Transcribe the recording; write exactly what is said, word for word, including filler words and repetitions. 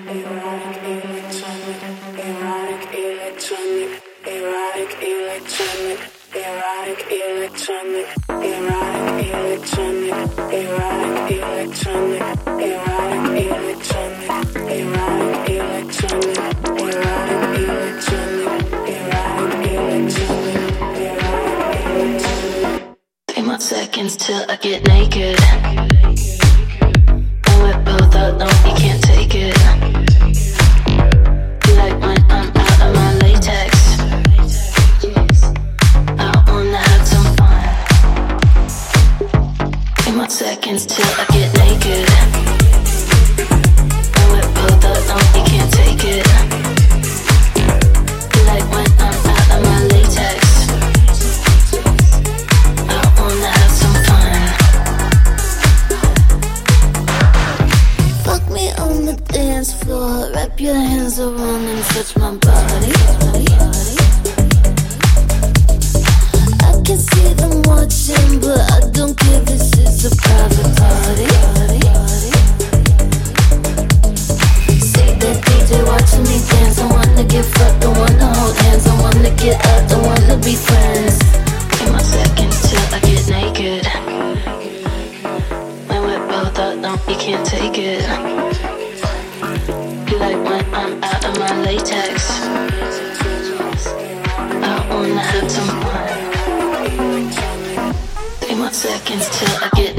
Seconds till I get naked. And we're both out, no, you can't take it. Like when I'm out of my latex. I wanna have some fun. Three more seconds till I get naked. And we're both out, no, you can't take it. Like when I'm out of my latex. Dance floor, wrap your hands around and touch my body. I can see them watching, but I don't care. This is a private party. See that D J watching me dance. I wanna get fucked, I wanna hold hands. I wanna get up, I wanna be friends. Give my seconds till I get naked. When we're both out, no, you can't take it. Like when I'm out of my latex. I wanna have some fun. Three more seconds till I get